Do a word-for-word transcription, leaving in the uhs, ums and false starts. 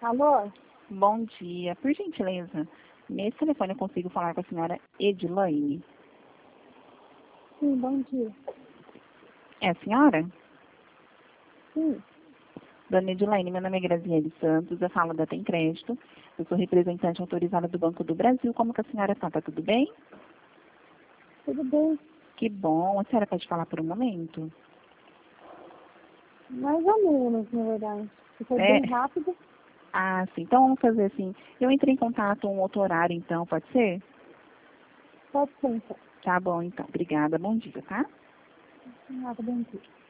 Alô? Bom dia. Por gentileza, nesse telefone eu consigo falar com a senhora Edilaine? Sim, bom dia. É a senhora? Sim, Dona Edilaine, meu nome é Graziele Santos, eu falo da Tem Crédito. Eu sou representante autorizada do Banco do Brasil. Como que a senhora está? Tá tudo bem? tudo bem. Que bom. A senhora pode falar por um momento? Mais ou menos, na verdade. Se foi É. bem rápido, Ah, sim. Então vamos fazer assim. Eu entrei em contato um outro horário, então, pode ser? pode ser então. Tá bom, então. Obrigada. Bom dia, tá? Nada, bom dia.